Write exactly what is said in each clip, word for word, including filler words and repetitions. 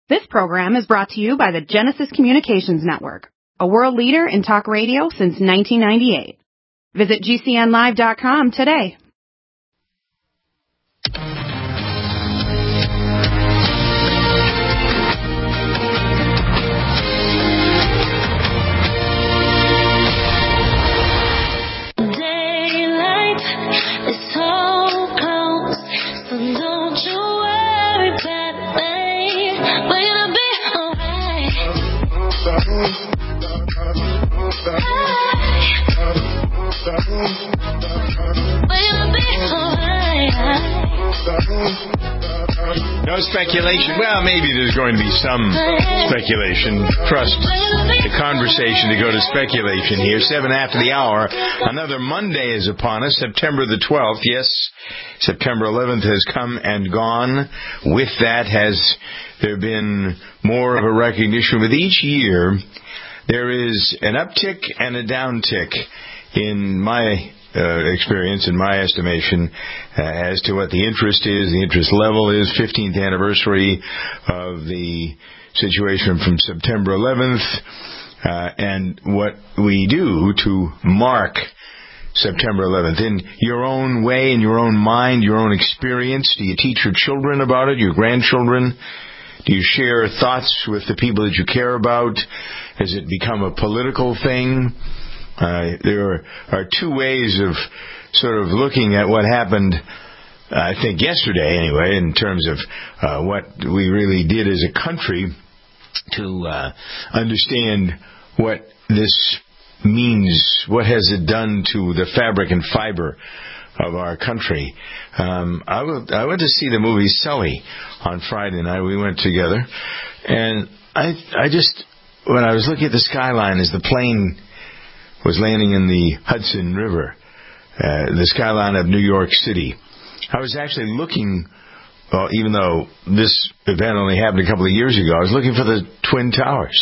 This program is brought to you by the Genesis Communications Network, a world leader in talk radio since nineteen ninety-eight. Visit G C N live dot com today. Daylight is so close, so don't you worry about me. We're gonna be alright. We're gonna be alright. No speculation. Well, maybe there's going to be some speculation. Trust the conversation to go to speculation here. Seven after the hour. Another Monday is upon us, September the twelfth. Yes, September eleventh has come and gone. With that, has there been more of a recognition? With each year, there is an uptick and a downtick in my Uh, experience, in my estimation, uh, as to what the interest is, the interest level is, fifteenth anniversary of the situation from September eleventh, uh, and what we do to mark September eleventh. In your own way, in your own mind, your own experience, do you teach your children about it, your grandchildren? Do you share thoughts with the people that you care about? Has it become a political thing? Uh, there are, are two ways of sort of looking at what happened, I think yesterday anyway, in terms of uh, what we really did as a country to uh, understand what this means, what has it done to the fabric and fiber of our country. Um, I, w- I went to see the movie Sully on Friday night. We went together, and I, I just, when I was looking at the skyline as the plane was landing in the Hudson River, uh, the skyline of New York City, I was actually looking, well, even though this event only happened a couple of years ago, I was looking for the Twin Towers.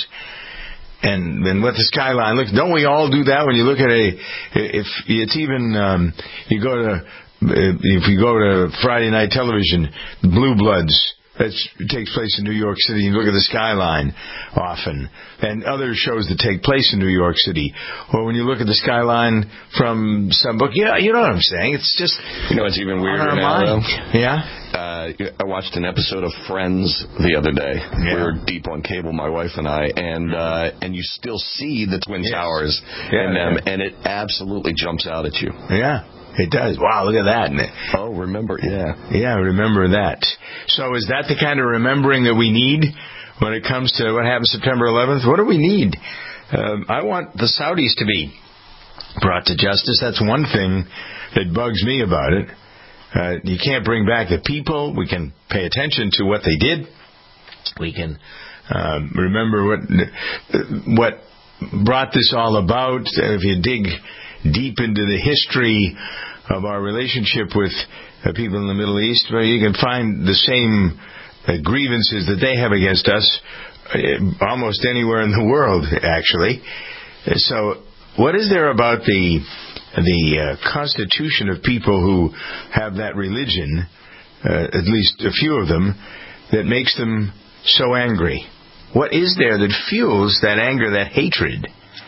And then what the skyline looks, don't we all do that when you look at a, if it's even, um, you go to, if you go to Friday night television, Blue Bloods, that takes place in New York City. You look at the skyline often, and other shows that take place in New York City. Or when you look at the skyline from some book, yeah, you know what I'm saying. It's just, you know, it's even weirder now, mind. though. Yeah. Uh, I watched an episode of Friends the other day. Yeah. We were deep on cable, my wife and I, and uh, and you still see the Twin yes. Towers yeah, in them, yeah. and it absolutely jumps out at you. Yeah. It does. Wow, look at that. Oh, remember, yeah. Yeah, remember that. So is that the kind of remembering that we need when it comes to what happened September eleventh? What do we need? Um, I want the Saudis to be brought to justice. That's one thing that bugs me about it. Uh, you can't bring back the people. We can pay attention to what they did. We can um, remember what what brought this all about. If you dig deep into the history of our relationship with uh, people in the Middle East, where you can find the same uh, grievances that they have against us uh, almost anywhere in the world, actually. So what is there about the the uh, constitution of people who have that religion, uh, at least a few of them, that makes them so angry? What is there that fuels that anger, that hatred?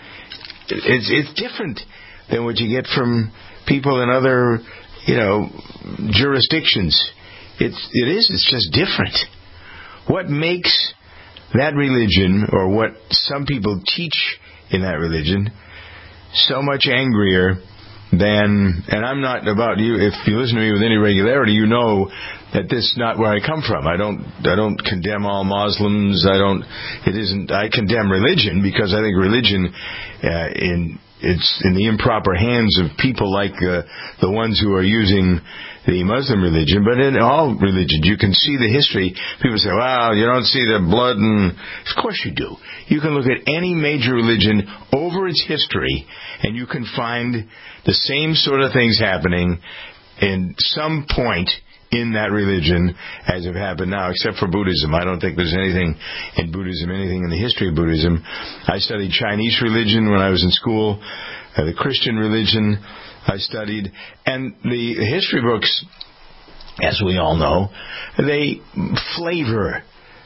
It's, it's different than what you get from people in other, you know, jurisdictions. It's, it is, it's just different. What makes that religion, or what some people teach in that religion, so much angrier than, and I'm not about you, if you listen to me with any regularity, you know that this is not where I come from. I don't, I don't condemn all Muslims. I don't, it isn't, I condemn religion because I think religion, uh, in, it's in the improper hands of people like uh, the ones who are using the Muslim religion. But in all religions, you can see the history. People say, well, you don't see the blood. And of course you do. You can look at any major religion over its history, and you can find the same sort of things happening in some point in that religion as have happened now, except for Buddhism. I don't think there's anything in Buddhism, anything in the history of Buddhism. I studied Chinese religion when I was in school, uh, the Christian religion I studied, and the history books, as we all know, they flavor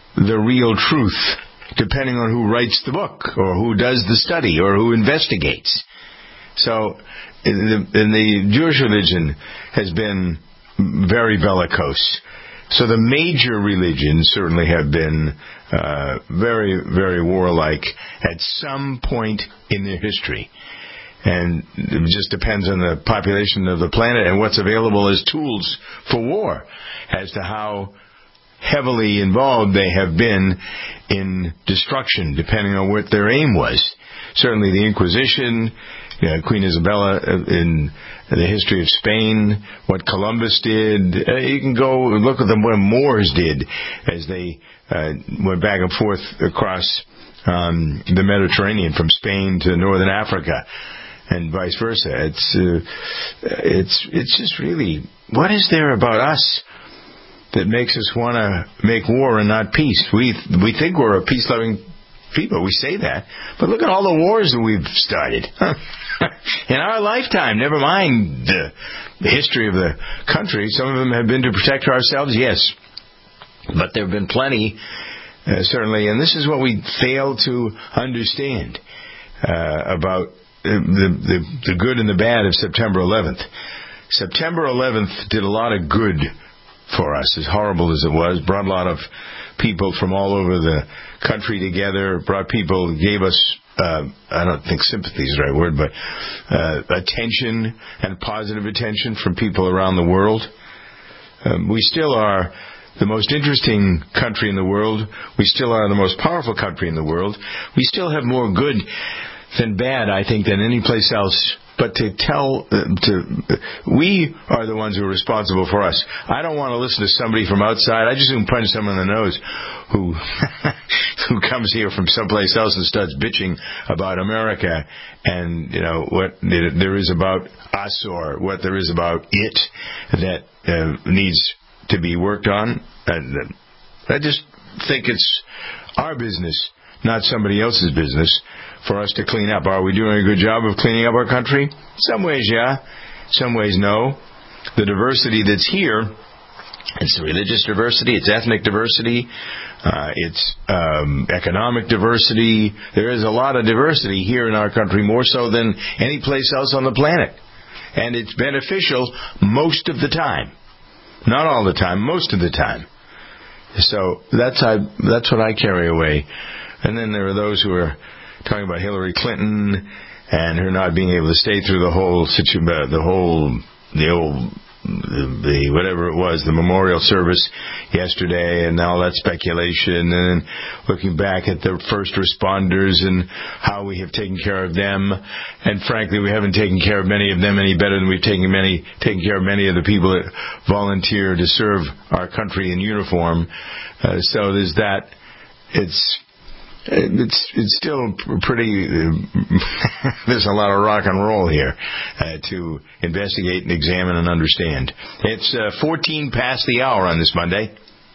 the real truth, depending on who writes the book or who does the study or who investigates. So in the, in the Jewish religion has been very bellicose. So the major religions certainly have been uh, very, very warlike at some point in their history. And it just depends on the population of the planet and what's available as tools for war as to how heavily involved they have been in destruction, depending on what their aim was. Certainly the Inquisition, you know, Queen Isabella in the history of Spain, what Columbus did. Uh, you can go look at them what Moors did as they uh, went back and forth across um, the Mediterranean from Spain to northern Africa and vice versa. It's uh, it's it's just really, what is there about us that makes us want to make war and not peace? We we think we're a peace-loving people. We say that. But look at all the wars that we've started. In our lifetime, never mind the, the history of the country. Some of them have been to protect ourselves, yes. But there have been plenty, uh, certainly. And this is what we fail to understand uh, about the, the, the good and the bad of September eleventh. September eleventh did a lot of good for us, as horrible as it was. Brought a lot of people from all over the country together, brought people, gave us, uh, I don't think sympathy is the right word, but uh, attention and positive attention from people around the world. Um, we still are the most interesting country in the world. We still are the most powerful country in the world. We still have more good than bad, I think, than any place else. But to tell, uh, to uh, we are the ones who are responsible for us. I don't want to listen to somebody from outside. I just soon punch someone in the nose who who comes here from someplace else and starts bitching about America and, you know, what there is about us or what there is about it that uh, needs to be worked on. And uh, I just think it's our business, not somebody else's business, for us to clean up. Are we doing a good job of cleaning up our country? Some ways, yeah. Some ways, no. The diversity that's here, it's religious diversity, it's ethnic diversity, uh, it's um, economic diversity. There is a lot of diversity here in our country, more so than any place else on the planet. And it's beneficial most of the time. Not all the time, most of the time. So that's I, that's what I carry away. And then there are those who are talking about Hillary Clinton and her not being able to stay through the whole situ- the whole the old the whatever it was, the memorial service yesterday, and all that speculation, and looking back at the first responders and how we have taken care of them, and frankly, we haven't taken care of many of them any better than we've taken many taken care of many of the people that volunteer to serve our country in uniform. Uh, so there's that. It's It's it's still pretty, uh, there's a lot of rock and roll here uh, to investigate and examine and understand. It's uh, fourteen past the hour on this Monday.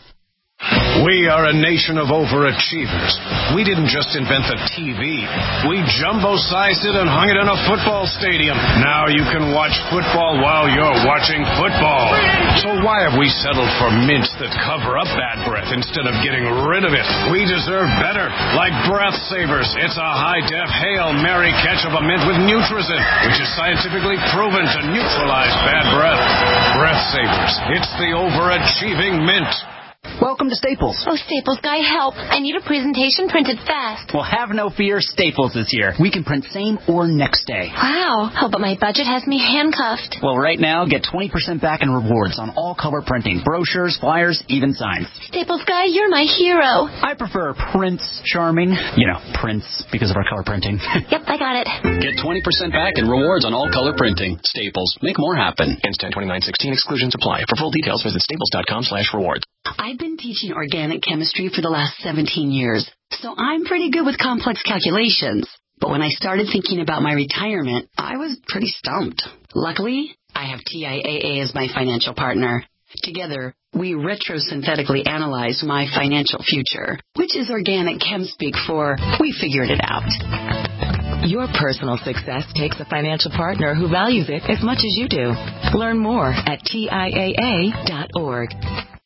We are a nation of overachievers. We didn't just invent the T V. We jumbo-sized it and hung it in a football stadium. Now you can watch football while you're watching football. So why have we settled for mints that cover up bad breath instead of getting rid of it? We deserve better. Like Breath Savers. It's a high-def Hail Mary catch of a mint with Nutrizin, which is scientifically proven to neutralize bad breath. Breath Savers. It's the overachieving mint. Welcome to Staples. Oh, Staples guy, help. I need a presentation printed fast. Well, have no fear. Staples is here. We can print same or next day. Wow. Oh, but my budget has me handcuffed. Well, right now, get twenty percent back in rewards on all color printing. Brochures, flyers, even signs. Staples guy, you're my hero. I prefer Prince Charming. You know, Prince, because of our color printing. Yep, I got it. Get twenty percent back in rewards on all color printing. Staples. Make more happen. Ends ten twenty-nine sixteen. Exclusions apply. For full details, visit staples.com slash rewards. I've been teaching organic chemistry for the last seventeen years, so I'm pretty good with complex calculations. But when I started thinking about my retirement, I was pretty stumped. Luckily, I have T I A A as my financial partner. Together, we retrosynthetically analyze my financial future, which is organic chem speak for we figured it out. Your personal success takes a financial partner who values it as much as you do. Learn more at T I A A dot org.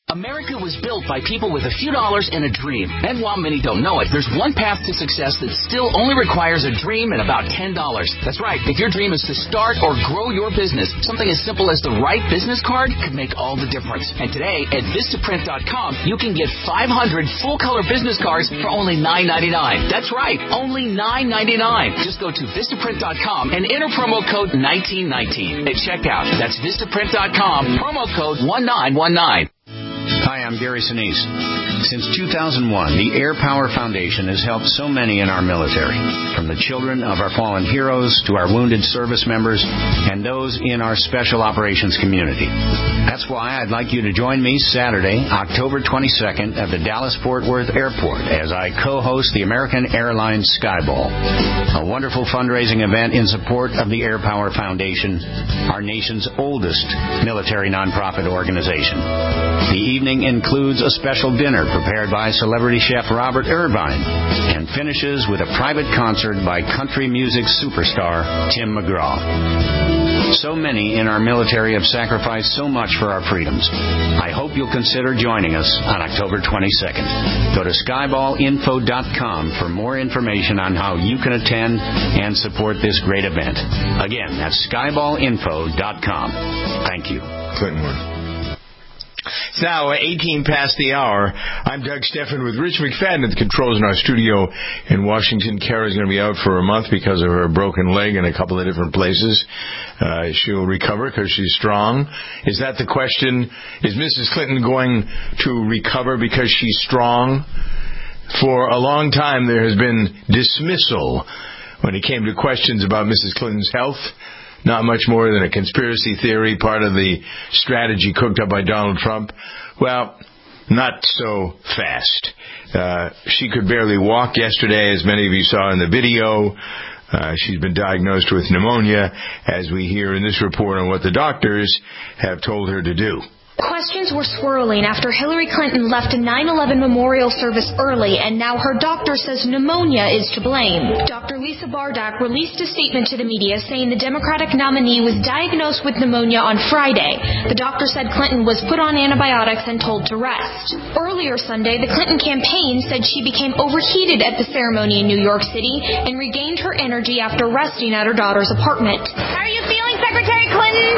America was built by people with a few dollars and a dream. And while many don't know it, there's one path to success that still only requires a dream and about ten dollars. That's right. If your dream is to start or grow your business, something as simple as the right business card could make all the difference. And today at Vistaprint dot com, you can get five hundred full-color business cards for only nine ninety-nine. That's right, only nine ninety-nine. Just go to Vistaprint dot com and enter promo code nineteen nineteen at checkout. That's Vistaprint dot com, promo code one nine one nine. Hi, I'm Gary Sinise. Since two thousand one, the Air Power Foundation has helped so many in our military, from the children of our fallen heroes to our wounded service members and those in our special operations community. That's why I'd like you to join me Saturday, October twenty-second at the Dallas-Fort Worth Airport as I co-host the American Airlines Skyball, a wonderful fundraising event in support of the Air Power Foundation, our nation's oldest military nonprofit organization. The evening includes a special dinner prepared by celebrity chef Robert Irvine and finishes with a private concert by country music superstar Tim McGraw. So many in our military have sacrificed so much for our freedoms. I hope you'll consider joining us on October twenty-second. Go to skyball info dot com for more information on how you can attend and support this great event. Again, that's skyball info dot com. Thank you. Clinton one. It's now eighteen past the hour. I'm Doug Steffen with Rich McFadden at the controls in our studio in Washington. Kara's going to be out for a month because of her broken leg in a couple of different places. Uh, she'll recover because she's strong. Is that the question? Is Missus Clinton going to recover because she's strong? For a long time, there has been dismissal when it came to questions about Missus Clinton's health. Not much more than a conspiracy theory, part of the strategy cooked up by Donald Trump. Well, not so fast. Uh, she could barely walk yesterday, as many of you saw in the video. Uh, she's been diagnosed with pneumonia, as we hear in this report on what the doctors have told her to do. Questions were swirling after Hillary Clinton left a nine eleven memorial service early, and now her doctor says pneumonia is to blame. Doctor Lisa Bardak released a statement to the media saying the Democratic nominee was diagnosed with pneumonia on Friday. The doctor said Clinton was put on antibiotics and told to rest. Earlier Sunday, the Clinton campaign said she became overheated at the ceremony in New York City and regained her energy after resting at her daughter's apartment. How are you feeling, Secretary Clinton?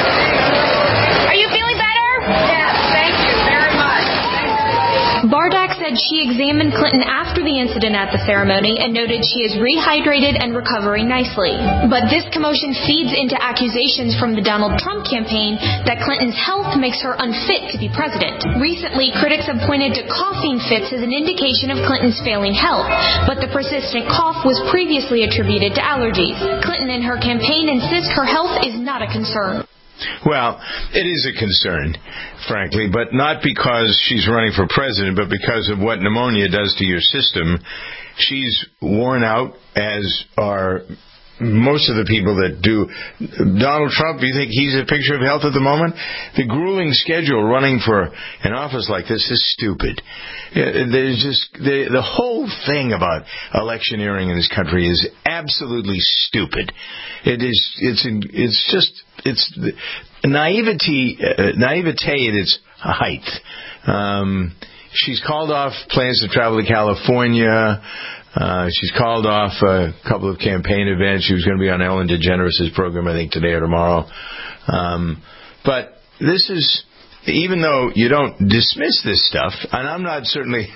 Are you feeling better? Yes, thank you very much. Bardak said she examined Clinton after the incident at the ceremony and noted she is rehydrated and recovering nicely. But this commotion feeds into accusations from the Donald Trump campaign that Clinton's health makes her unfit to be president. Recently, critics have pointed to coughing fits as an indication of Clinton's failing health, but the persistent cough was previously attributed to allergies. Clinton and her campaign insist her health is not a concern. Well, it is a concern, frankly, but not because she's running for president, but because of what pneumonia does to your system. She's worn out, as are most of the people that do. Donald Trump, do you think he's a picture of health at the moment? The grueling schedule running for an office like this is stupid. There's just the, the whole thing about electioneering in this country is absolutely stupid. It is. It's. It's just. It's naivety. Uh, naivete at its height. Um, she's called off plans to travel to California. Uh, she's called off a couple of campaign events. She was going to be on Ellen DeGeneres' program, I think, today or tomorrow. Um, but this is, even though you don't dismiss this stuff, and I'm not certainly,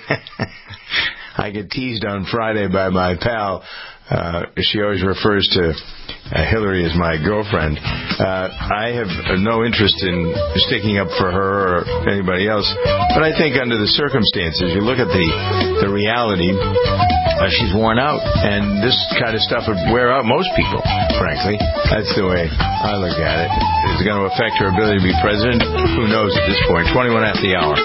I get teased on Friday by my pal. Uh, she always refers to uh, Hillary as my girlfriend. Uh, I have no interest in sticking up for her or anybody else, but I think under the circumstances, you look at the the reality, uh, she's worn out, and this kind of stuff would wear out most people, frankly. That's the way I look at it. Is it going to affect her ability to be president? Who knows at this point? twenty-one after the hour.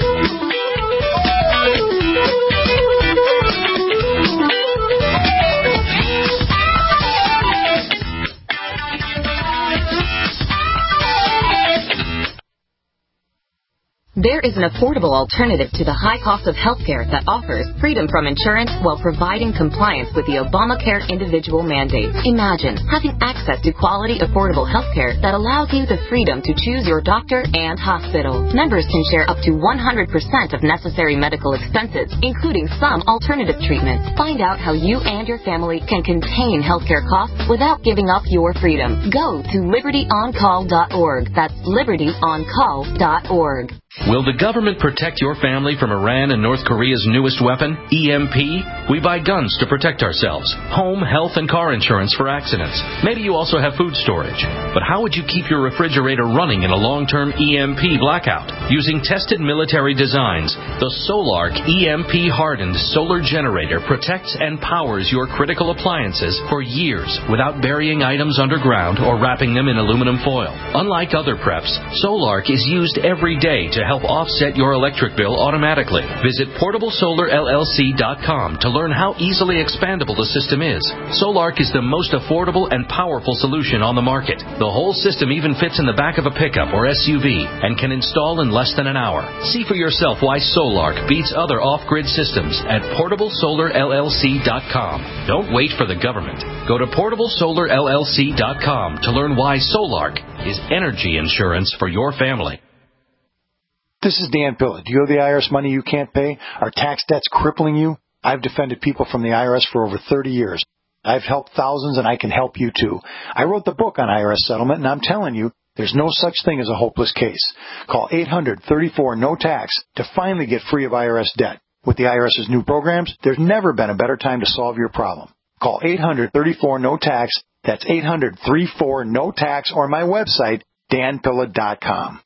There is an affordable alternative to the high cost of healthcare that offers freedom from insurance while providing compliance with the Obamacare individual mandate. Imagine having access to quality, affordable healthcare that allows you the freedom to choose your doctor and hospital. Members can share up to one hundred percent of necessary medical expenses, including some alternative treatments. Find out how you and your family can contain healthcare costs without giving up your freedom. Go to liberty on call dot org. That's liberty on call dot org. Will the government protect your family from Iran and North Korea's newest weapon, E M P? We buy guns to protect ourselves, home, health, and car insurance for accidents. Maybe you also have food storage. But how would you keep your refrigerator running in a long-term E M P blackout? Using tested military designs, the Solark E M P-hardened solar generator protects and powers your critical appliances for years without burying items underground or wrapping them in aluminum foil. Unlike other preps, Solark is used every day to help offset your electric bill automatically. Visit portable solar L L C dot com to learn how easily expandable the system is. Solark is the most affordable and powerful solution on the market. The whole system even fits in the back of a pickup or S U V and can install in less than an hour. See for yourself why Solark beats other off-grid systems at portable solar L L C dot com. Don't wait for the government. Go to portable solar L L C dot com to learn why Solark is energy insurance for your family. This is Dan Pilla. Do you owe the I R S money you can't pay? Are tax debts crippling you? I've defended people from the I R S for over thirty years. I've helped thousands, and I can help you too. I wrote the book on I R S settlement, and I'm telling you, there's no such thing as a hopeless case. Call eight hundred thirty-four no tax to finally get free of I R S debt. With the IRS's new programs, there's never been a better time to solve your problem. Call eight hundred thirty-four no tax. That's eight hundred thirty-four no tax, or my website, dan pilla dot com.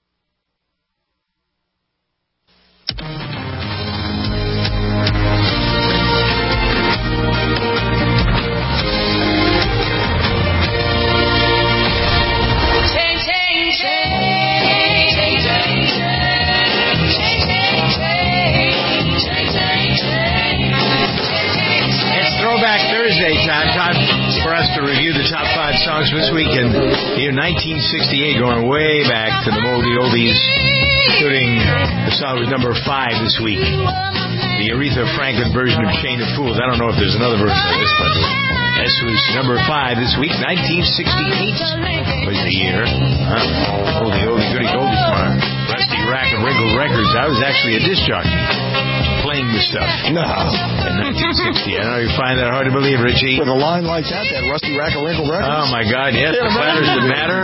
Throwback Thursday time. Time for us to review the top five songs this week in the year nineteen sixty-eight, going way back to the moldy oldies, including the song was number five this week, the Aretha Franklin version of Chain of Fools. I don't know if there's another version of this, but this was number five this week. nineteen sixty-eight was the year. Huh? Oldie, oldie, goody, goldie from our Rusty Rack and Wrinkle Records. I was actually a disc jockey playing this stuff. No. In nineteen sixty. I know you find that hard to believe, Richie. With a line like that, that Rusty Rack and Wrinkle Records. Oh, my God, yes. The platters that matter.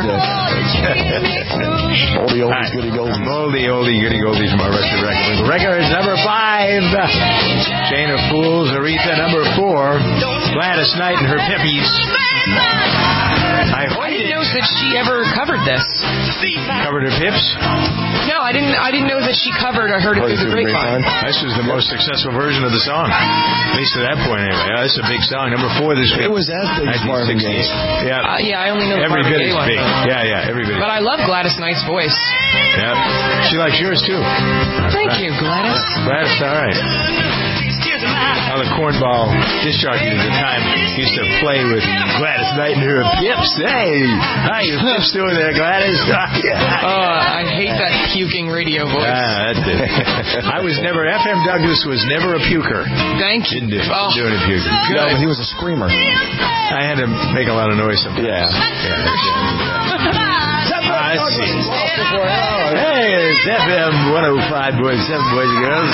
Oldie, oldie, goody, goldie. Oldie, oldie, goody, goldie from our Rusty Rack and Wrinkle Records. Number five. Chain of Fools, Aretha. Number four. Gladys Knight and her Pippies. I, I didn't know that she ever covered this. Covered her pips? No, I didn't. I didn't know that she covered. I heard it through the grapevine. This was the most successful version of the song, at least at that point. Anyway, yeah, it's a big song. Number four this week. It was as big as Marvin Gaye. Yeah, uh, yeah. I only know the every Marvin bit Gaye is one. Big. Yeah, yeah, every bit. But I love Gladys Knight's voice. Yeah, she likes yours too. Thank right. you, Gladys. Gladys, all right. How the cornball disc jockeys at the time used to play with Gladys Knight and her pips. Hey, how you pips doing there, Gladys? Oh, I hate that puking radio voice. Ah, that's it. I was never, F M Douglas was never a puker. Thank you. Didn't do, oh. doing a puker. No, but he was a screamer. I had to make a lot of noise sometimes. Yeah. yeah I see. Hey, it's F M one oh five point seven, boys and girls.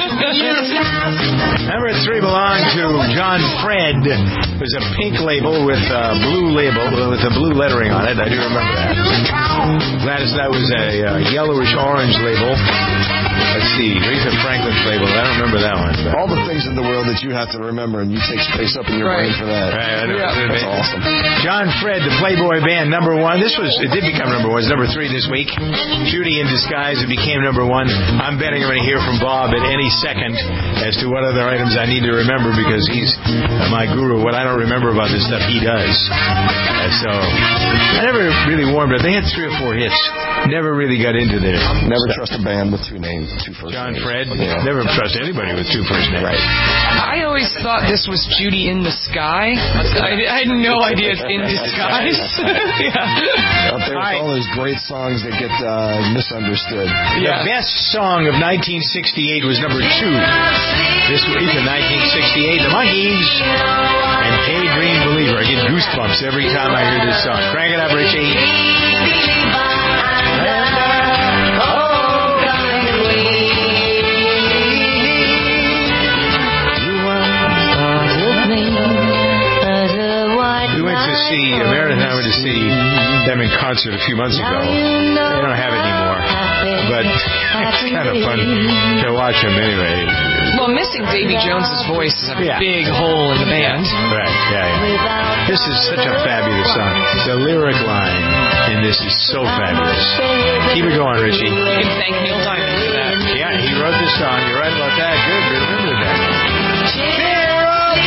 Number three belonged to John Fred. It was a pink label with a blue label, with a blue lettering on it. I do remember that. Gladys Knight was a uh, yellowish-orange label. Let's see, Aretha Franklin's label. I don't remember that one. But. All the things in the world that you have to remember, and you take space up in your right. brain for that. Right, I know. Yeah. That's awesome. John Fred, the Playboy Band, number one. This was, it did become number one. It's number three this week. Judy in Disguise, it became number one. I'm betting I'm going to hear from Bob at any second as to what other items I need to remember, because he's uh, my guru. What I don't remember about this stuff, he does. Uh, so I never really warmed up. They had three or four hits. Never really got into this. Never stuff. trust a band with two names, two first John names. Fred. Yeah. Never trust anybody with two first names. Right. I always thought this was Judy in the Sky. I, I had no idea it's In Disguise. Yeah. Out there with all those great songs that get uh, misunderstood. Yeah. The best song of nineteen sixty-eight was number two. This week in nineteen sixty-eight, the Monkees and Hey Dream Believer. I get goosebumps every time I hear this song. Crank it up, Richie. See, Meredith and I went to see them in concert a few months ago. They don't have it anymore, but it's kind of fun to watch them anyway. Well, missing Davy Jones's voice is a yeah. big hole in the band. Right, yeah, yeah. This is such a fabulous song. The lyric line in this is so fabulous. Keep it going, Richie. You can thank Neil Diamond for that. Yeah, he wrote this song. You're right about that. Good, good. Remember that. Cheer up!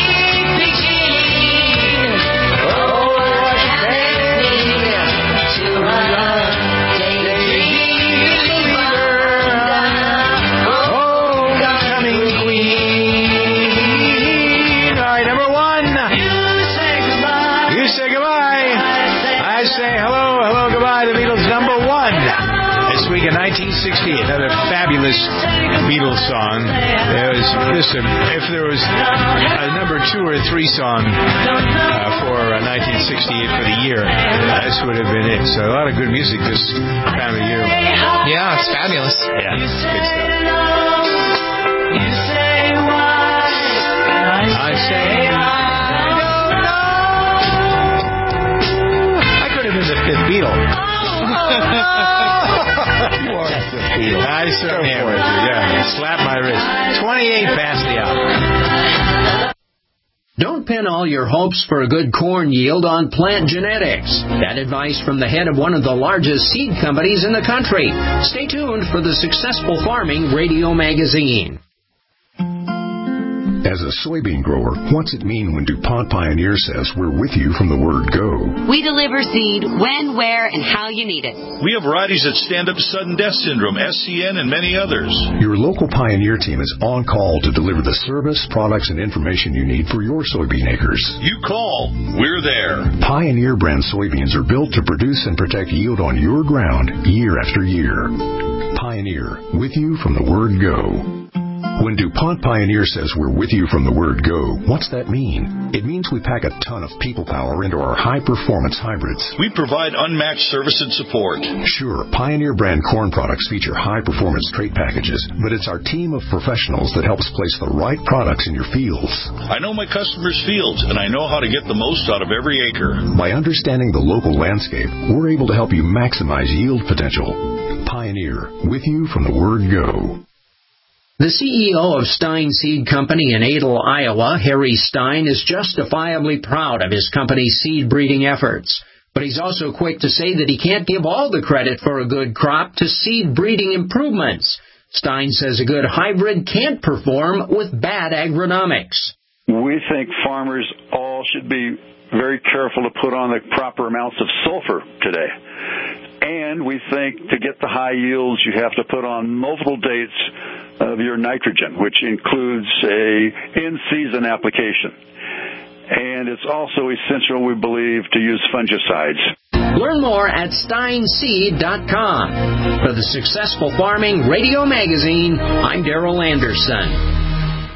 In nineteen sixty-eight, another fabulous Beatles song. There was, listen, if there was a number two or three song uh, for uh, nineteen sixty-eight for the year, uh, this would have been it. So a lot of good music this time of year. Yeah, it's fabulous. Yeah, good stuff. I say I could have been the fifth Beatle. You are the Beatles. I certainly am. Yeah, slap my wrist. twenty-eight past the hour. Don't pin all your hopes for a good corn yield on plant genetics. That advice from the head of one of the largest seed companies in the country. Stay tuned for the Successful Farming Radio Magazine. As a soybean grower, what's it mean when DuPont Pioneer says we're with you from the word go? We deliver seed when, where, and how you need it. We have varieties that stand up to sudden death syndrome, S C N, and many others. Your local Pioneer team is on call to deliver the service, products, and information you need for your soybean acres. You call, we're there. Pioneer brand soybeans are built to produce and protect yield on your ground year after year. Pioneer, with you from the word go. When DuPont Pioneer says we're with you from the word go, what's that mean? It means we pack a ton of people power into our high-performance hybrids. We provide unmatched service and support. Sure, Pioneer brand corn products feature high-performance trait packages, but it's our team of professionals that helps place the right products in your fields. I know my customers' fields, and I know how to get the most out of every acre. By understanding the local landscape, we're able to help you maximize yield potential. Pioneer, with you from the word go. The C E O of Stein Seed Company in Adel, Iowa, Harry Stein, is justifiably proud of his company's seed breeding efforts. But he's also quick to say that he can't give all the credit for a good crop to seed breeding improvements. Stein says a good hybrid can't perform with bad agronomics. We think farmers all should be very careful to put on the proper amounts of sulfur today. And we think to get the high yields, you have to put on multiple dates of your nitrogen, which includes a in-season application. And it's also essential, we believe, to use fungicides. Learn more at stein seed dot com. For the Successful Farming Radio Magazine, I'm Darrell Anderson.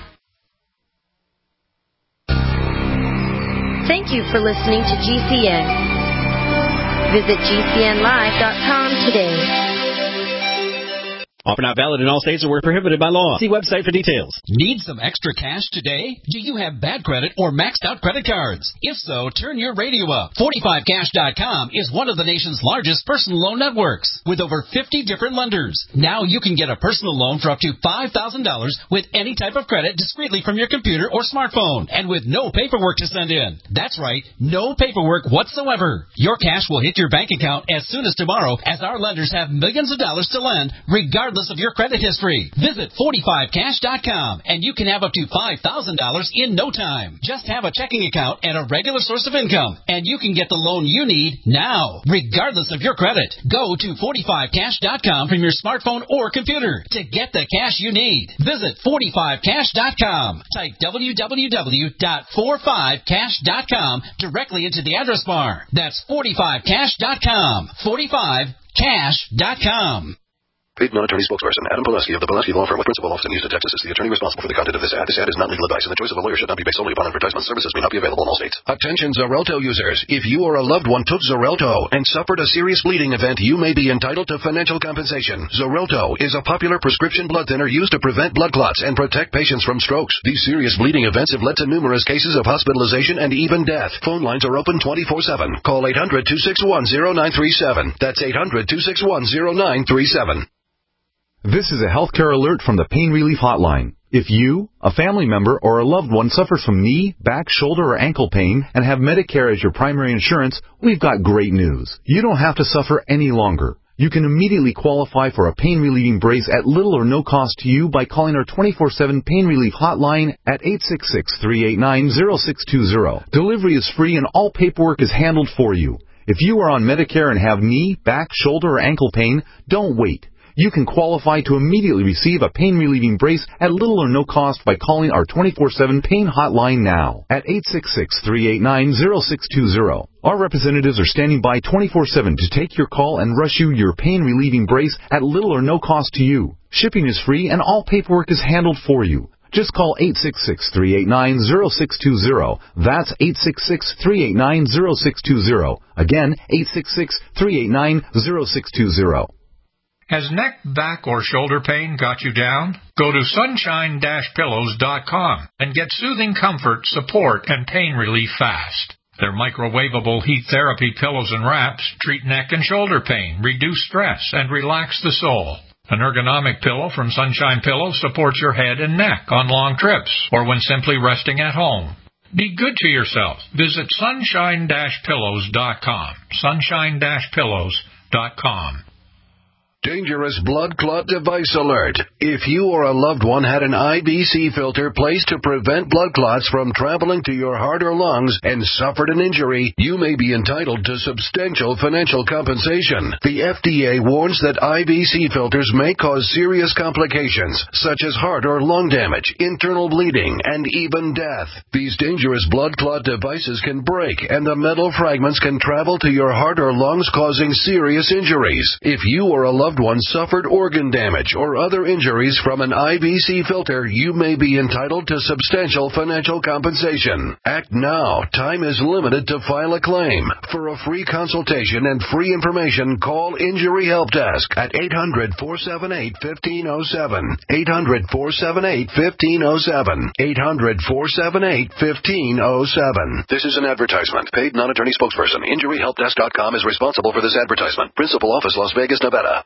Thank you for listening to G C N. Visit G C N live dot com today. Offer not valid in all states or where prohibited by law. See website for details. Need some extra cash today? Do you have bad credit or maxed out credit cards? If so, turn your radio up. forty-five cash dot com is one of the nation's largest personal loan networks with over fifty different lenders. Now you can get a personal loan for up to five thousand dollars with any type of credit discreetly from your computer or smartphone and with no paperwork to send in. That's right, no paperwork whatsoever. Your cash will hit your bank account as soon as tomorrow as our lenders have millions of dollars to lend regardless regardless of your credit history. Visit forty-five cash dot com, and you can have up to five thousand dollars in no time. Just have a checking account and a regular source of income, and you can get the loan you need now, regardless of your credit. Go to forty-five cash dot com from your smartphone or computer to get the cash you need. Visit forty-five cash dot com. Type w w w dot forty-five cash dot com directly into the address bar. That's forty-five cash dot com. forty-five cash dot com. Paid non-attorney spokesperson Adam Pulaski of the Pulaski Law Firm with principal office in Houston, Texas, is the attorney responsible for the content of this ad. This ad is not legal advice, and the choice of a lawyer should not be based solely upon advertisement. Services may not be available in all states. Attention Xarelto users. If you or a loved one took Xarelto and suffered a serious bleeding event, you may be entitled to financial compensation. Xarelto is a popular prescription blood thinner used to prevent blood clots and protect patients from strokes. These serious bleeding events have led to numerous cases of hospitalization and even death. Phone lines are open twenty-four seven. Call eight hundred, two six one, zero nine three seven. That's eight hundred, two six one, zero nine three seven. This is a healthcare alert from the Pain Relief Hotline. If you, a family member, or a loved one suffers from knee, back, shoulder, or ankle pain and have Medicare as your primary insurance, we've got great news. You don't have to suffer any longer. You can immediately qualify for a pain-relieving brace at little or no cost to you by calling our twenty-four seven Pain Relief Hotline at eight six six, three eight nine, zero six two zero. Delivery is free and all paperwork is handled for you. If you are on Medicare and have knee, back, shoulder, or ankle pain, don't wait. You can qualify to immediately receive a pain-relieving brace at little or no cost by calling our twenty-four seven Pain Hotline now at eight six six, three eight nine, zero six two zero. Our representatives are standing by twenty-four seven to take your call and rush you your pain-relieving brace at little or no cost to you. Shipping is free and all paperwork is handled for you. Just call eight six six, three eight nine, zero six two zero. That's eight six six, three eight nine, zero six two zero. Again, eight six six, three eight nine, zero six two zero. Has neck, back, or shoulder pain got you down? Go to sunshine dash pillows dot com and get soothing comfort, support, and pain relief fast. Their microwavable heat therapy pillows and wraps treat neck and shoulder pain, reduce stress, and relax the soul. An ergonomic pillow from Sunshine Pillows supports your head and neck on long trips or when simply resting at home. Be good to yourself. Visit sunshine dash pillows dot com. sunshine dash pillows dot com. Dangerous blood clot device alert. If you or a loved one had an I B C filter placed to prevent blood clots from traveling to your heart or lungs and suffered an injury, you may be entitled to substantial financial compensation. The F D A warns that I B C filters may cause serious complications, such as heart or lung damage, internal bleeding, and even death. These dangerous blood clot devices can break, and the metal fragments can travel to your heart or lungs, causing serious injuries. If you or a loved one suffered organ damage or other injuries from an I B C filter, you may be entitled to substantial financial compensation. Act now. Time is limited to file a claim. For a free consultation and free information, call Injury Help Desk at eight hundred, four seven eight, one five zero seven. eight hundred, four seven eight, one five zero seven. eight hundred, four seven eight, one five zero seven. This is an advertisement. Paid non-attorney spokesperson. Injury Help Desk dot com is responsible for this advertisement. Principal office, Las Vegas, Nevada.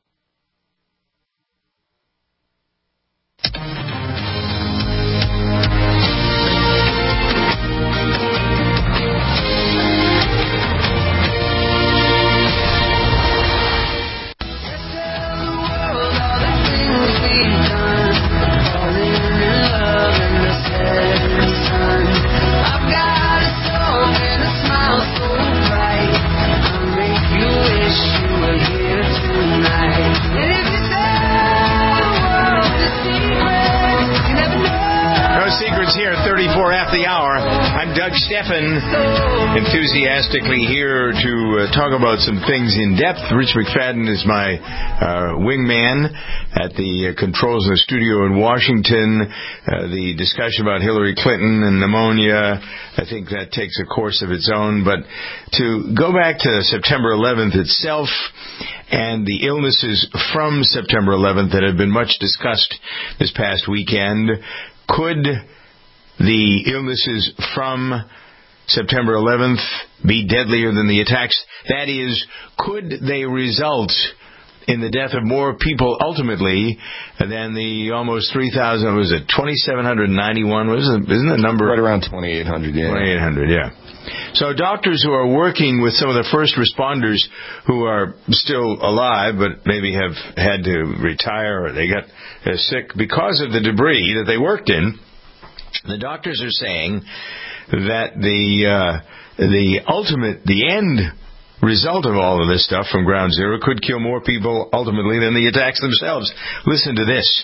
Secrets here, thirty-four after the hour. I'm Doug Steffen, enthusiastically here to uh, talk about some things in depth. Rich McFadden is my uh, wingman at the uh, controls in the studio in Washington. Uh, the discussion about Hillary Clinton and pneumonia, I think that takes a course of its own. But to go back to September eleventh itself and the illnesses from September eleventh that have been much discussed this past weekend, could the illnesses from September eleventh be deadlier than the attacks? That is, could they result in the death of more people ultimately than the almost three thousand, was it twenty-seven ninety-one? Was it, isn't the number? Right around twenty-eight hundred, yeah. twenty-eight hundred, yeah. So doctors who are working with some of the first responders who are still alive but maybe have had to retire or they got uh, sick because of the debris that they worked in, the doctors are saying that the uh, the ultimate, the end result of all of this stuff from Ground Zero could kill more people ultimately than the attacks themselves. Listen to this.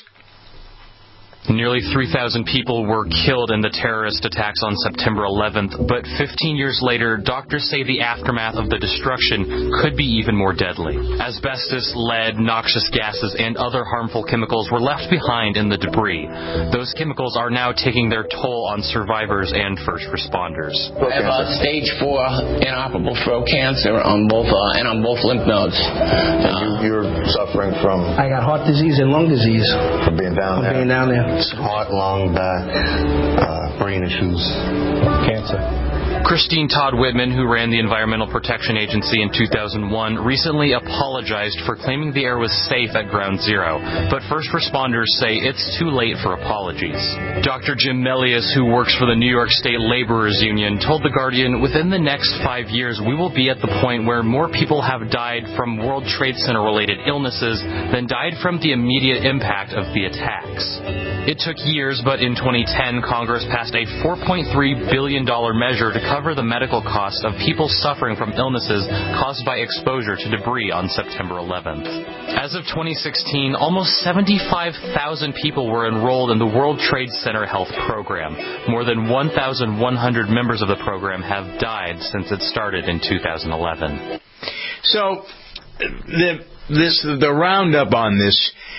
Nearly three thousand people were killed in the terrorist attacks on September eleventh, but fifteen years later, doctors say the aftermath of the destruction could be even more deadly. Asbestos, lead, noxious gases, and other harmful chemicals were left behind in the debris. Those chemicals are now taking their toll on survivors and first responders. I have uh, stage four inoperable throat cancer on both uh, and on both lymph nodes. Uh, you, you're suffering from? I got heart disease and lung disease. From being down from there? being down there. Heart, lung, back, uh, brain issues, cancer. Christine Todd Whitman, who ran the Environmental Protection Agency in two thousand one, recently apologized for claiming the air was safe at Ground Zero, but first responders say it's too late for apologies. Doctor Jim Melius, who works for the New York State Laborers Union, told The Guardian, within the next five years, we will be at the point where more people have died from World Trade Center-related illnesses than died from the immediate impact of the attacks. It took years, but in twenty ten, Congress passed a four point three billion dollars measure to cover the medical costs of people suffering from illnesses caused by exposure to debris on September eleventh. As of twenty sixteen, almost seventy-five thousand people were enrolled in the World Trade Center Health Program. More than one thousand one hundred members of the program have died since it started in two thousand eleven. So, the, this, the roundup on this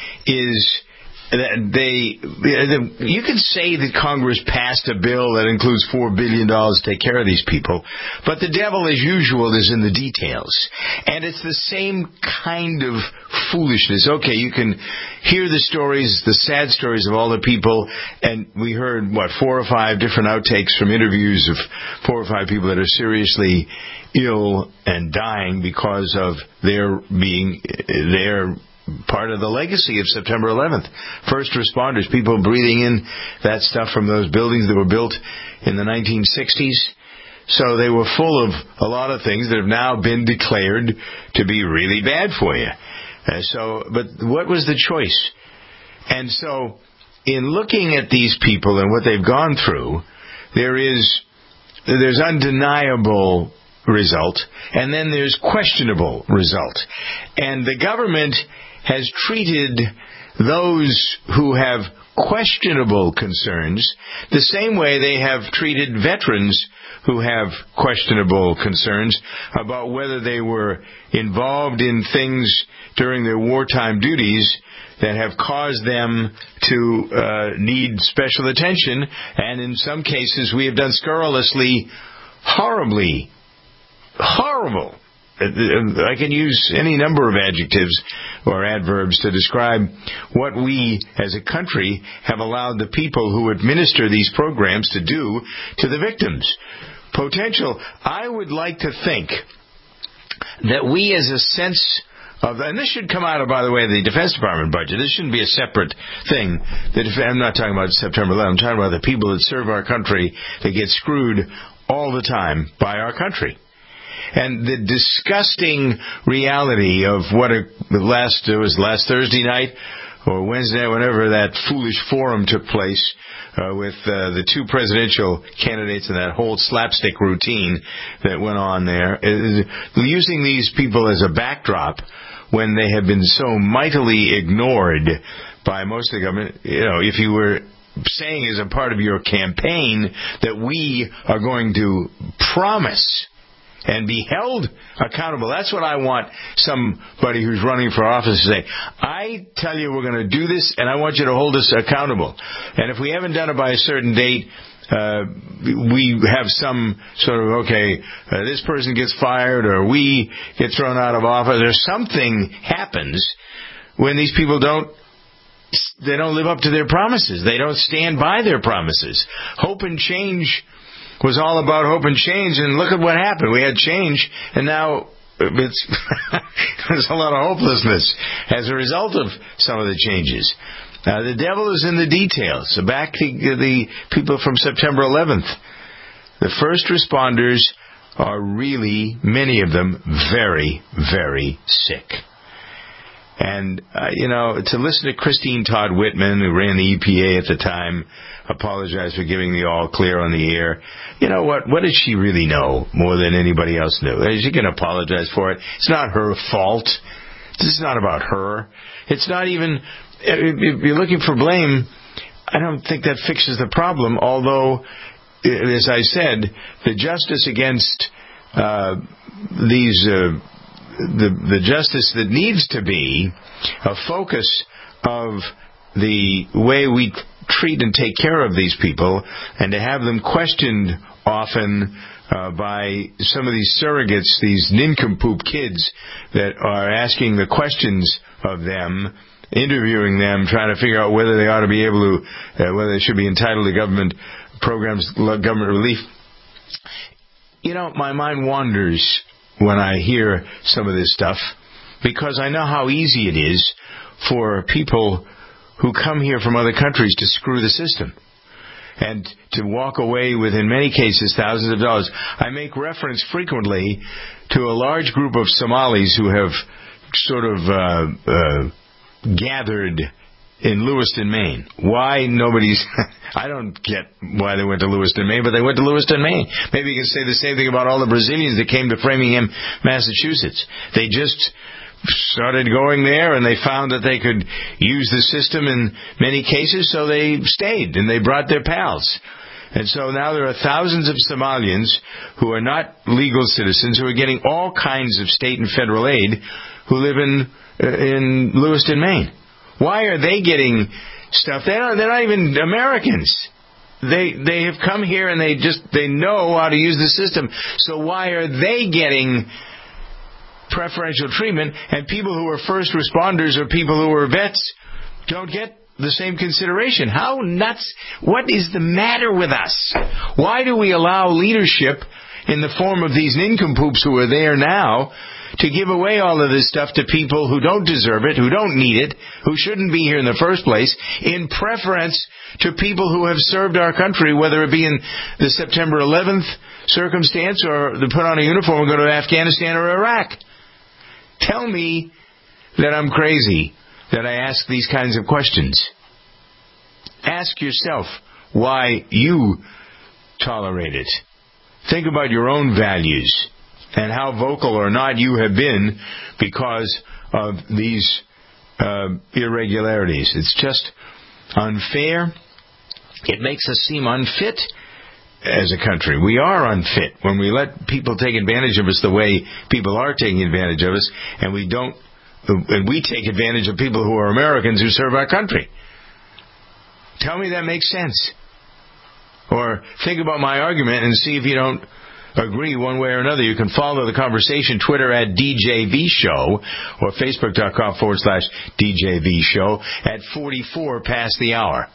is they, you could say that Congress passed a bill that includes four billion dollars to take care of these people, but the devil, as usual, is in the details. And it's the same kind of foolishness. Okay, you can hear the stories, the sad stories of all the people, and we heard, what, four or five different outtakes from interviews of four or five people that are seriously ill and dying because of their being, their part of the legacy of September eleventh. First responders, people breathing in that stuff from those buildings that were built in the nineteen sixties. So they were full of a lot of things that have now been declared to be really bad for you. Uh, so, but what was the choice? And so, in looking at these people and what they've gone through, there is, there's undeniable result, and then there's questionable result. And the government has treated those who have questionable concerns the same way they have treated veterans who have questionable concerns about whether they were involved in things during their wartime duties that have caused them to uh, need special attention, and in some cases we have done scurrilously, horribly, horrible. I can use any number of adjectives or adverbs to describe what we as a country have allowed the people who administer these programs to do to the victims. Potential. I would like to think that we as a sense of, and this should come out of, by the way, the Defense Department budget. This shouldn't be a separate thing. I'm not talking about September eleventh. I'm talking about the people that serve our country that get screwed all the time by our country. And the disgusting reality of what a, the last, it was last Thursday night or Wednesday night, whenever that foolish forum took place uh, with uh, the two presidential candidates and that whole slapstick routine that went on there. Uh, using these people as a backdrop when they have been so mightily ignored by most of the government. You know, if you were saying as a part of your campaign that we are going to promise and be held accountable. That's what I want somebody who's running for office to say. I tell you we're going to do this, and I want you to hold us accountable. And if we haven't done it by a certain date, uh, we have some sort of, okay, uh, this person gets fired or we get thrown out of office. There's something happens when these people don't they don't live up to their promises. They don't stand by their promises. Hope and change was all about hope and change, and look at what happened. We had change, and now it's there's a lot of hopelessness as a result of some of the changes. Uh, the devil is in the details. So back to the people from September eleventh. The first responders are really, many of them, very, very sick. And, uh, you know, to listen to Christine Todd Whitman, who ran the E P A at the time, apologize for giving the all clear on the air. You know what? What does she really know more than anybody else knew? She can apologize for it. It's not her fault. This is not about her. It's not even, if you're looking for blame, I don't think that fixes the problem, although, as I said, the justice against uh, these... Uh, The, the justice that needs to be a focus of the way we treat and take care of these people, and to have them questioned often uh, by some of these surrogates, these nincompoop kids that are asking the questions of them, interviewing them, trying to figure out whether they ought to be able to, uh, whether they should be entitled to government programs, government relief. You know, my mind wanders when I hear some of this stuff, because I know how easy it is for people who come here from other countries to screw the system and to walk away with, in many cases, thousands of dollars. I make reference frequently to a large group of Somalis who have sort of uh, uh, gathered in Lewiston, Maine. Why nobody's... I don't get why they went to Lewiston, Maine, but they went to Lewiston, Maine. Maybe you can say the same thing about all the Brazilians that came to Framingham, Massachusetts. They just started going there, and they found that they could use the system in many cases, so they stayed, and they brought their pals. And so now there are thousands of Somalians who are not legal citizens who are getting all kinds of state and federal aid who live in uh, in Lewiston, Maine. Why are they getting stuff? They're not, they're not even Americans. They they have come here and they just they know how to use the system. So why are they getting preferential treatment, and people who are first responders or people who are vets don't get the same consideration? How nuts? What is the matter with us? Why do we allow leadership in the form of these nincompoops who are there now to give away all of this stuff to people who don't deserve it, who don't need it, who shouldn't be here in the first place, in preference to people who have served our country, whether it be in the September eleventh circumstance or to put on a uniform and go to Afghanistan or Iraq? Tell me that I'm crazy that I ask these kinds of questions. Ask yourself why you tolerate it. Think about your own values and how vocal or not you have been because of these uh, irregularities. It's just unfair. It makes us seem unfit as a country. We are unfit when we let people take advantage of us the way people are taking advantage of us, and we don't, and we take advantage of people who are Americans who serve our country. Tell me that makes sense. Or think about my argument and see if you don't agree one way or another. You can follow the conversation, Twitter at D J V Show or Facebook.com forward slash DJV Show at forty-four past the hour.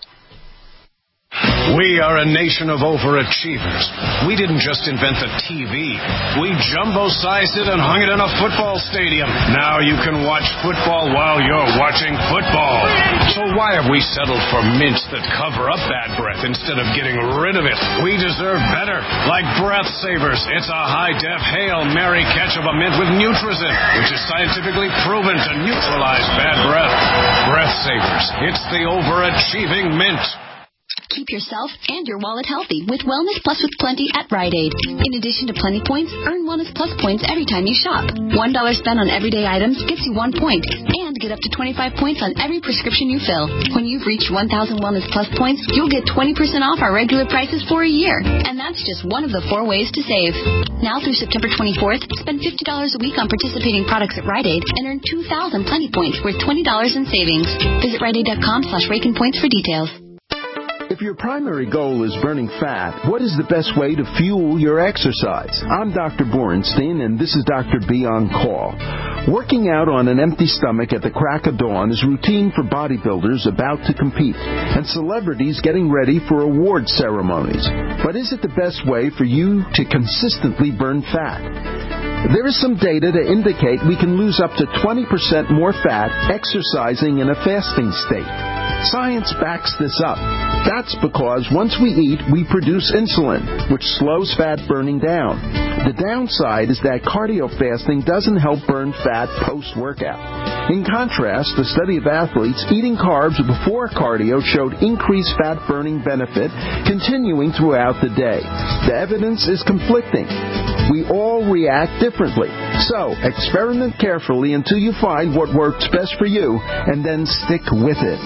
We are a nation of overachievers. We didn't just invent the T V. We jumbo-sized it and hung it in a football stadium. Now you can watch football while you're watching football. So why have we settled for mints that cover up bad breath instead of getting rid of it? We deserve better. Like Breath Savers. It's a high-def Hail Mary catch of a mint with Nutrizin, which is scientifically proven to neutralize bad breath. Breath Savers. It's the overachieving mint. Keep yourself and your wallet healthy with Wellness Plus with Plenty at Rite Aid. In addition to Plenty points, earn Wellness Plus points every time you shop. one dollar spent on everyday items gets you one point, and get up to twenty-five points on every prescription you fill. When you've reached one thousand Wellness Plus points, you'll get twenty percent off our regular prices for a year. And that's just one of the four ways to save. Now through September twenty-fourth, spend fifty dollars a week on participating products at Rite Aid and earn two thousand Plenty points worth twenty dollars in savings. Visit riteaid.com slash raking points for details. If your primary goal is burning fat, what is the best way to fuel your exercise? I'm Doctor Borenstein, and this is Doctor B on Call. Working out on an empty stomach at the crack of dawn is routine for bodybuilders about to compete, and celebrities getting ready for award ceremonies. But is it the best way for you to consistently burn fat? There is some data to indicate we can lose up to twenty percent more fat exercising in a fasting state. Science backs this up. That's because once we eat, we produce insulin, which slows fat burning down. The downside is that cardio fasting doesn't help burn fat post-workout. In contrast, the study of athletes eating carbs before cardio showed increased fat-burning benefit continuing throughout the day. The evidence is conflicting. We all react differently. So, experiment carefully until you find what works best for you, and then stick with it.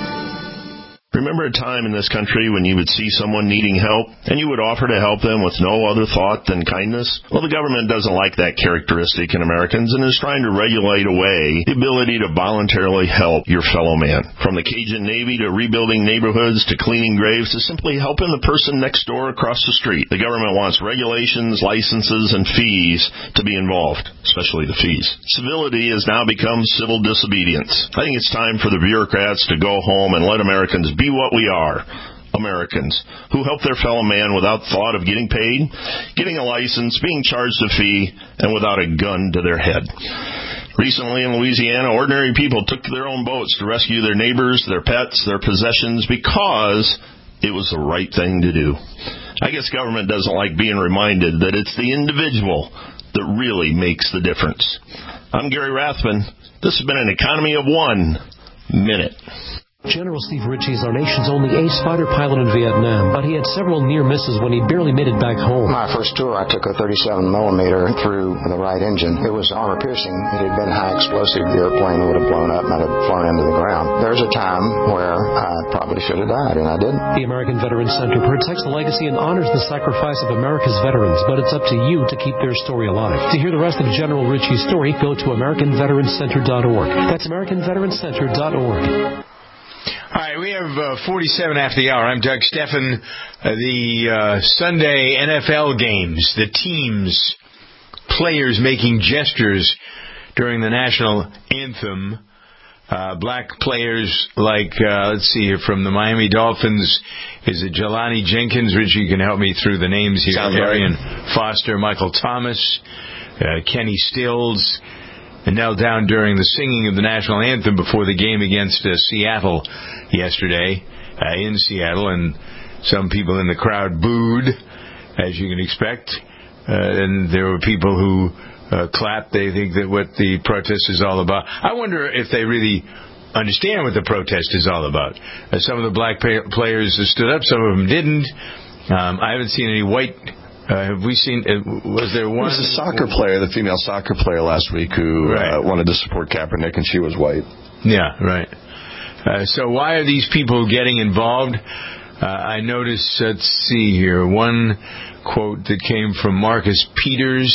Remember a time in this country when you would see someone needing help, and you would offer to help them with no other thought than kindness? Well, the government doesn't like that characteristic in Americans and is trying to regulate away the ability to voluntarily help your fellow man. From the Cajun Navy to rebuilding neighborhoods to cleaning graves to simply helping the person next door across the street, the government wants regulations, licenses, and fees to be involved, especially the fees. Civility has now become civil disobedience. I think it's time for the bureaucrats to go home and let Americans be Be what we are, Americans, who help their fellow man without thought of getting paid, getting a license, being charged a fee, and without a gun to their head. Recently in Louisiana, ordinary people took to their own boats to rescue their neighbors, their pets, their possessions, because it was the right thing to do. I guess government doesn't like being reminded that it's the individual that really makes the difference. I'm Gary Rathman. This has been an Economy of One Minute. General Steve Ritchie is our nation's only ace fighter pilot in Vietnam, but he had several near misses when he barely made it back home. My first tour, I took a thirty-seven millimeter through the right engine. It was armor-piercing. It had been high explosive. The airplane would have blown up and I'd have flown into the ground. There's a time where I probably should have died, and I didn't. The American Veterans Center protects the legacy and honors the sacrifice of America's veterans, but it's up to you to keep their story alive. To hear the rest of General Ritchie's story, go to American Veterans Center dot org. That's American Veterans Center dot org. All right, we have uh, forty-seven after the hour. I'm Doug Steffen. Uh, the uh, Sunday N F L games, the teams, players making gestures during the national anthem. Uh, black players like, uh, let's see here, from the Miami Dolphins, is it Jelani Jenkins? Richie, you can help me through the names here. Sounds Arian right. Foster, Michael Thomas, uh, Kenny Stills, and knelt down during the singing of the national anthem before the game against uh, Seattle yesterday, uh, in Seattle, and some people in the crowd booed, as you can expect, uh, and there were people who uh, clapped. They think that what the protest is all about. I wonder if they really understand what the protest is all about. Uh, some of the black pa- players stood up, some of them didn't. Um, I haven't seen any white. Uh, have we seen? Uh, was there one? There was a soccer player, the female soccer player last week, who right. uh, wanted to support Kaepernick, and she was white. Yeah, right. Uh, so why are these people getting involved? Uh, I noticed. Let's see here. One quote that came from Marcus Peters,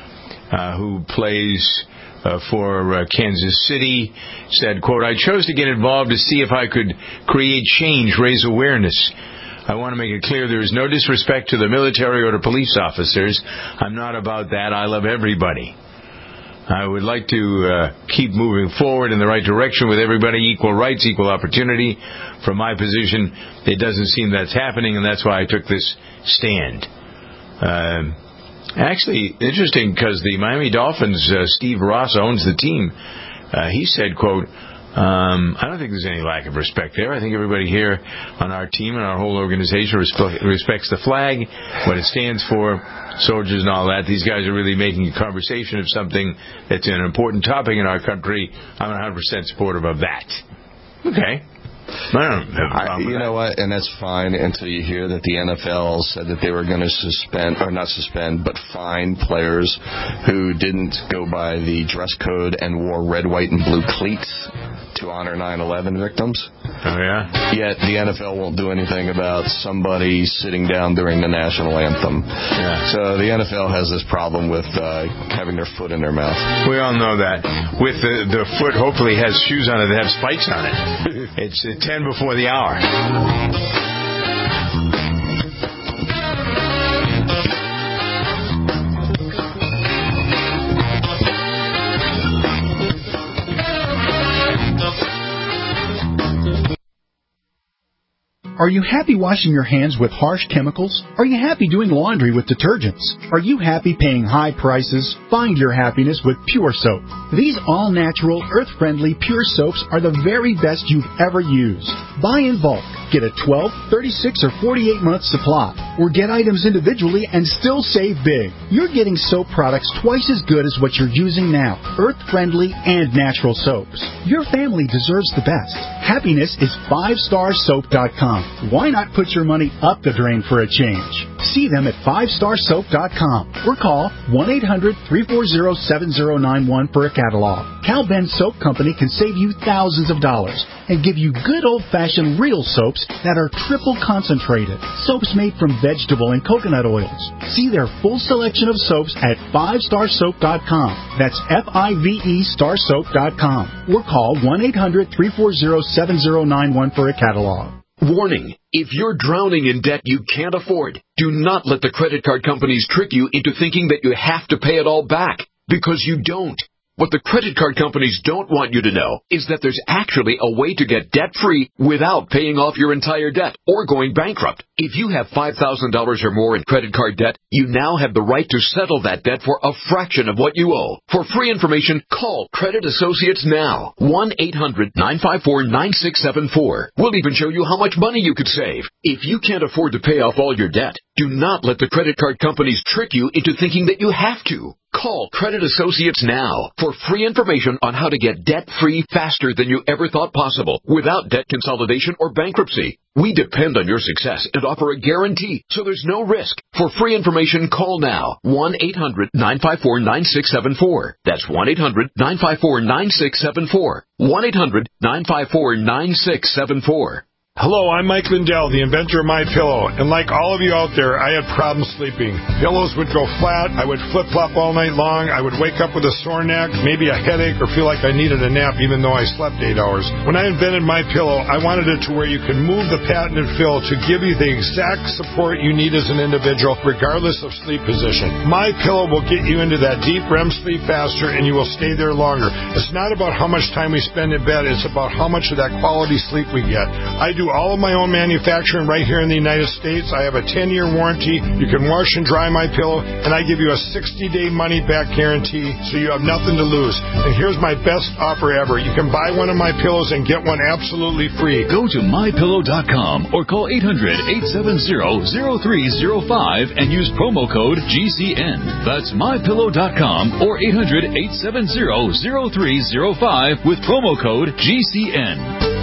uh, who plays uh, for uh, Kansas City, said, "Quote: I chose to get involved to see if I could create change, raise awareness. I want to make it clear there is no disrespect to the military or to police officers. I'm not about that. I love everybody. I would like to uh, keep moving forward in the right direction with everybody, equal rights, equal opportunity. From my position, it doesn't seem that's happening, and that's why I took this stand." Uh, actually, interesting, because the Miami Dolphins, uh, Steve Ross owns the team. Uh, he said, quote, Um, I don't think there's any lack of respect there. I think everybody here on our team and our whole organization respe- respects the flag, what it stands for, soldiers and all that. These guys are really making a conversation of something that's an important topic in our country. I'm one hundred percent supportive of that. Okay. I don't have a problem I, you know what, and that's fine until you hear that the N F L said that they were going to suspend, or not suspend, but fine players who didn't go by the dress code and wore red, white, and blue cleats to honor nine eleven victims. Oh, yeah? Yet the N F L won't do anything about somebody sitting down during the national anthem. Yeah. So the N F L has this problem with uh, having their foot in their mouth. We all know that. With the, the foot hopefully has shoes on it that have spikes on it. It's uh, ten before the hour. Are you happy washing your hands with harsh chemicals? Are you happy doing laundry with detergents? Are you happy paying high prices? Find your happiness with Pure Soap. These all-natural, earth-friendly Pure Soaps are the very best you've ever used. Buy in bulk. Get a twelve, thirty-six, or forty-eight month supply. Or get items individually and still save big. You're getting soap products twice as good as what you're using now. Earth-friendly and natural soaps. Your family deserves the best. Happiness is five star soap dot com. Why not put your money up the drain for a change? See them at five star soap dot com or call one eight hundred, three four zero, seven zero nine one for a catalog. Cal Ben Soap Company can save you thousands of dollars and give you good old-fashioned real soaps that are triple concentrated. Soaps made from vegetable and coconut oils. See their full selection of soaps at five star soap dot com. That's F I V E star soap dot com. Or call one eight hundred, three four zero, seven zero nine one for a catalog. Warning, if you're drowning in debt you can't afford, do not let the credit card companies trick you into thinking that you have to pay it all back, because you don't. What the credit card companies don't want you to know is that there's actually a way to get debt-free without paying off your entire debt or going bankrupt. If you have five thousand dollars or more in credit card debt, you now have the right to settle that debt for a fraction of what you owe. For free information, call Credit Associates now. one eight hundred, nine five four, nine six seven four. We'll even show you how much money you could save. If you can't afford to pay off all your debt, do not let the credit card companies trick you into thinking that you have to. Call Credit Associates now for free information on how to get debt-free faster than you ever thought possible without debt consolidation or bankruptcy. We depend on your success and offer a guarantee, so there's no risk. For free information, call now. one eight hundred, nine five four, nine six seven four. That's one eight hundred, nine five four, nine six seven four. one eight hundred, nine five four, nine six seven four. Hello, I'm Mike Lindell, the inventor of MyPillow, and like all of you out there, I had problems sleeping. Pillows would go flat, I would flip-flop all night long, I would wake up with a sore neck, maybe a headache, or feel like I needed a nap even though I slept eight hours. When I invented MyPillow, I wanted it to where you can move the patented fill to give you the exact support you need as an individual, regardless of sleep position. MyPillow will get you into that deep R E M sleep faster, and you will stay there longer. It's not about how much time we spend in bed, it's about how much of that quality sleep we get. I do all of my own manufacturing right here in the United States. I have a ten-year warranty. You can wash and dry my pillow, and I give you a sixty-day money-back guarantee, so you have nothing to lose. And here's my best offer ever. You can buy one of my pillows and get one absolutely free. Go to my pillow dot com or call eight hundred, eight seven zero, zero three zero five and use promo code G C N. That's my pillow dot com or eight hundred, eight seven zero, zero three zero five with promo code G C N.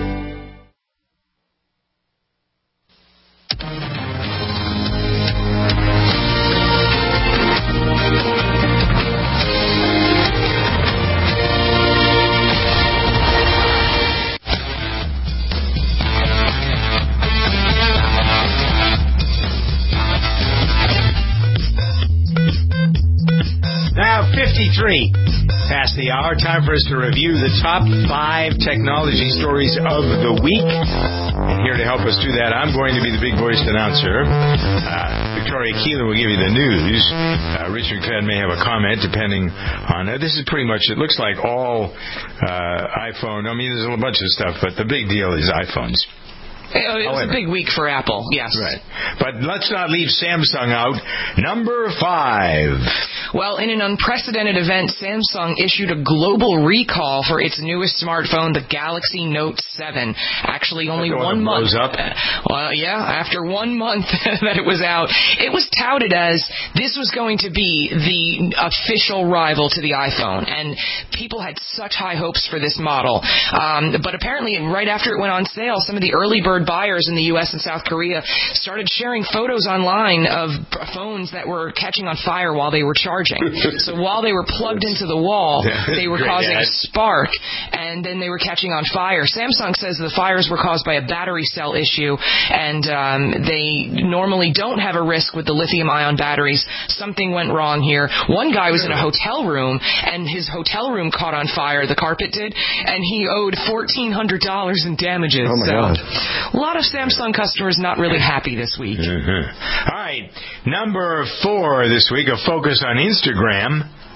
fifty-three past the hour. Time for us to review the top five technology stories of the week. And here to help us do that, I'm going to be the big voiced announcer. Uh, Victoria Keeler will give you the news. Uh, Richard Fenn may have a comment depending on it. This is pretty much, it looks like all uh, iPhone. I mean, there's a bunch of stuff, but the big deal is iPhones. It was However, a big week for Apple, yes. Right. But let's not leave Samsung out. Number five. Well, in an unprecedented event, Samsung issued a global recall for its newest smartphone, the Galaxy Note seven. Actually, only one month. Up. Well, yeah, after one month that it was out, it was touted as this was going to be the official rival to the iPhone. And people had such high hopes for this model. Um, but apparently, right after it went on sale, some of the early bird buyers in the U S and South Korea started sharing photos online of phones that were catching on fire while they were charging. So while they were plugged into the wall, they were causing a spark, and then they were catching on fire. Samsung says the fires were caused by a battery cell issue, and um, they normally don't have a risk with the lithium-ion batteries. Something went wrong here. One guy was in a hotel room, and his hotel room caught on fire, the carpet did, and he owed fourteen hundred dollars in damages. Oh, my so, God. A lot of Samsung customers not really happy this week. Mm-hmm. All right, number four this week, a focus on Instagram.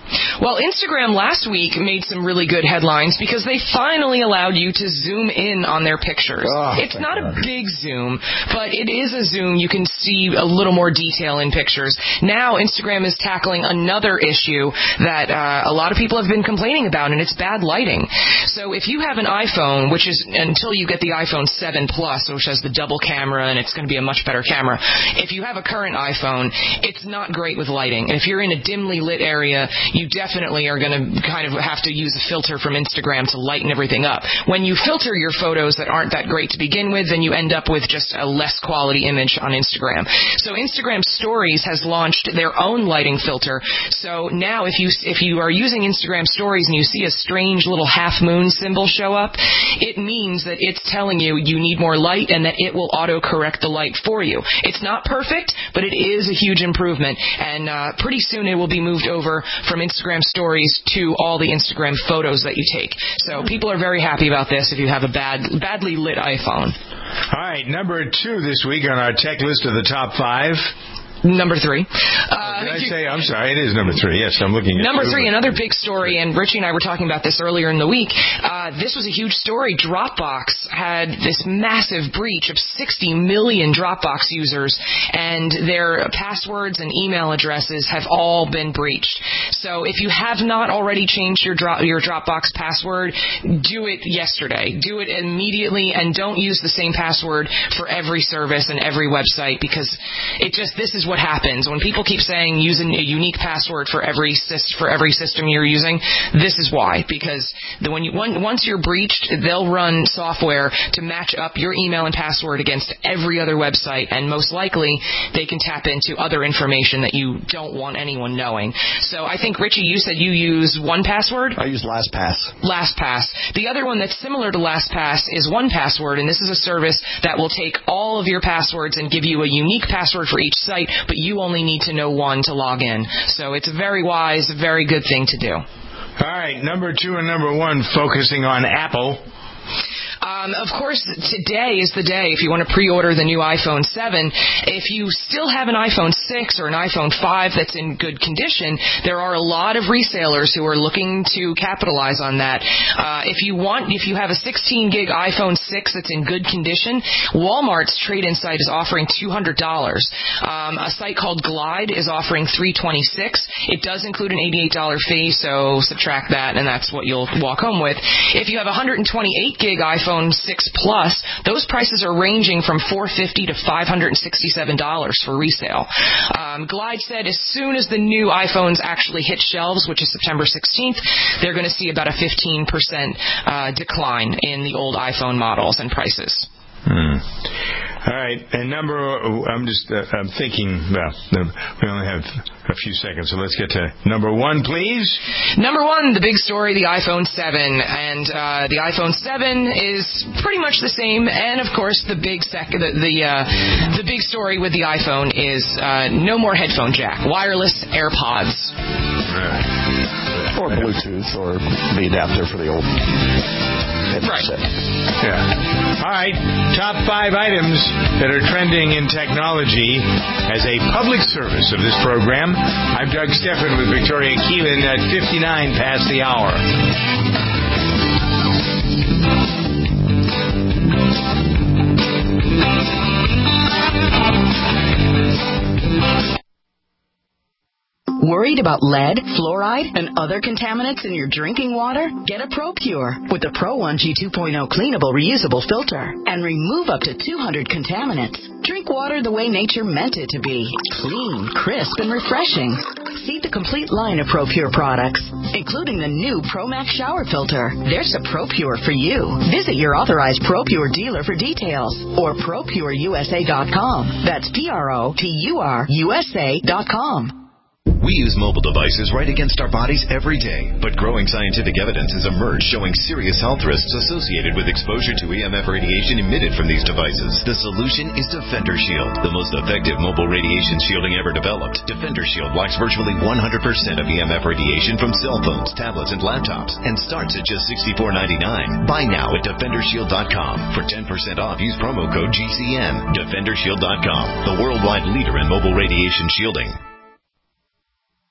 Well, Instagram last week made some really good headlines because they finally allowed you to zoom in on their pictures. Oh, it's not a big zoom, but it is a zoom. You can see a little more detail in pictures. Now, Instagram is tackling another issue that uh, a lot of people have been complaining about, and it's bad lighting. So if you have an iPhone, which is until you get the iPhone seven Plus, which has the double camera, and it's going to be a much better camera, if you have a current iPhone, it's not great with lighting. And if you're in a dimly lit area, you definitely are going to kind of have to use a filter from Instagram to lighten everything up. When you filter your photos that aren't that great to begin with, then you end up with just a less quality image on Instagram. So Instagram Stories has launched their own lighting filter. So now if you if you are using Instagram Stories and you see a strange little half moon symbol show up, it means that it's telling you you need more light and that it will auto-correct the light for you. It's not perfect, but it is a huge improvement. And uh, pretty soon it will be moved over from Instagram Stories to all the Instagram photos that you take. So people are very happy about this if you have a bad, badly lit iPhone. All right, number two this week on our tech list of the top five. Number three. Uh, Did I say? I'm sorry. It is number three. Yes, I'm looking at Number two. three, another big story, and Richie and I were talking about this earlier in the week. Uh, this was a huge story. Dropbox had this massive breach of sixty million Dropbox users, and their passwords and email addresses have all been breached. So if you have not already changed your, drop, your Dropbox password, do it yesterday. Do it immediately, and don't use the same password for every service and every website, because it just, this is what happens when people keep saying use a unique password for every for every system you're using. This is why, because the, when you once you're breached, they'll run software to match up your email and password against every other website, and most likely they can tap into other information that you don't want anyone knowing. So I think, Richie, you said you use one password. I use LastPass. LastPass. The other one that's similar to LastPass is one password, and this is a service that will take all of your passwords and give you a unique password for each site, but you only need to know one to log in. So it's a very wise, very good thing to do. All right, number two and number one, focusing on Apple. Um, of course, today is the day if you want to pre-order the new iPhone seven. If you still have an iPhone six or an iPhone five that's in good condition, there are a lot of resellers who are looking to capitalize on that. Uh, if you want, if you have a sixteen gig iPhone six that's in good condition, Walmart's trade-in site is offering two hundred dollars. Um, a site called Glide is offering three hundred twenty-six dollars. It does include an eighty-eight dollars fee, so subtract that, and that's what you'll walk home with. If you have a one hundred twenty-eight gig iPhone six Plus, those prices are ranging from four hundred fifty dollars to five hundred sixty-seven dollars for resale. Um, Glide said as soon as the new iPhones actually hit shelves, which is September sixteenth, they're going to see about a fifteen percent uh, decline in the old iPhone models and prices. Hmm. All right, and number, I'm just, uh, I'm thinking, well, we only have a few seconds, so let's get to number one, please. Number one, the big story, the iPhone seven, and uh, the iPhone seven is pretty much the same, and of course, the big sec, the the, uh, the big story with the iPhone is uh, no more headphone jack, wireless AirPods. Or Bluetooth, or the adapter for the old headset. Yeah. All right, top five items that are trending in technology as a public service of this program. I'm Doug Steffen with Victoria Keelan at fifty-nine past the hour. Worried about lead, fluoride, and other contaminants in your drinking water? Get a ProPure with the Pro one G two point oh cleanable reusable filter and remove up to two hundred contaminants. Drink water the way nature meant it to be. Clean, crisp, and refreshing. See the complete line of ProPure products, including the new ProMax shower filter. There's a ProPure for you. Visit your authorized ProPure dealer for details or Pro Pure U S A dot com. That's P R O P U R U S A dot com. We use mobile devices right against our bodies every day, but growing scientific evidence has emerged showing serious health risks associated with exposure to E M F radiation emitted from these devices. The solution is Defender Shield, the most effective mobile radiation shielding ever developed. Defender Shield blocks virtually one hundred percent of E M F radiation from cell phones, tablets, and laptops, and starts at just sixty-four ninety-nine. Buy now at Defender Shield dot com. For ten percent off, use promo code G C N. Defender Shield dot com, the worldwide leader in mobile radiation shielding.